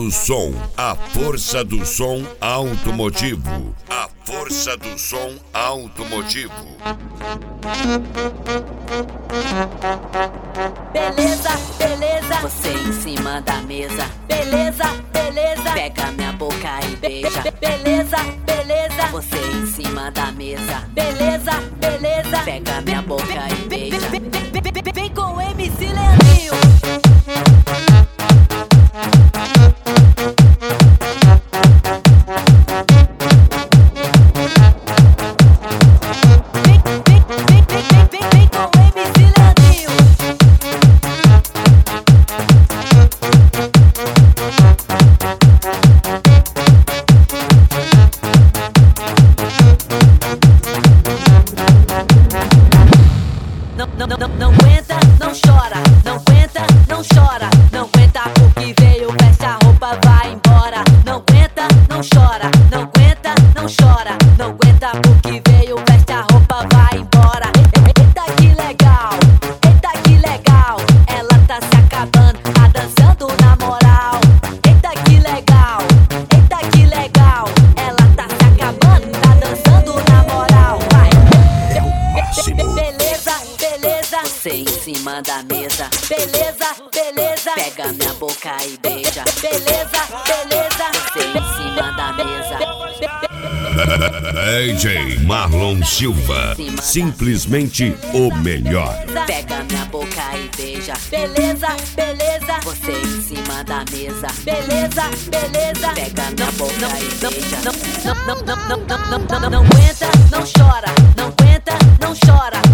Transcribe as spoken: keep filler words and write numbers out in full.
do som, a força do som automotivo. A força do som automotivo. Beleza, beleza, você em cima da mesa. Beleza, beleza, pega minha boca e beija. Beleza, beleza, você em cima da mesa. Beleza, beleza, pega minha boca e beija. Vem com o M C Leandrinho. Não, não, não, não aguenta, não chora, não aguenta, não chora, não aguenta porque veio, veste a roupa, vai embora. Não aguenta, não chora, não aguenta, não chora, não aguenta porque veio, veste a roupa, vai embora. Eita que legal, eita que legal, ela tá se acabando, tá dançando na moral. Eita que legal, eita que legal, ela tá se acabando, tá dançando na moral. Vai. Beleza, beleza, você em cima da mesa. Beleza, beleza, pega minha boca e beija. Beleza, beleza, você em cima da mesa. D J Marlon Silva, simplesmente o melhor. Pega minha boca e beija. Beleza, beleza, você em cima da mesa. Beleza, beleza, pega minha boca e beija. Não, não, não, não, não, não, não, não, não aguenta, não chora, não aguenta, não chora.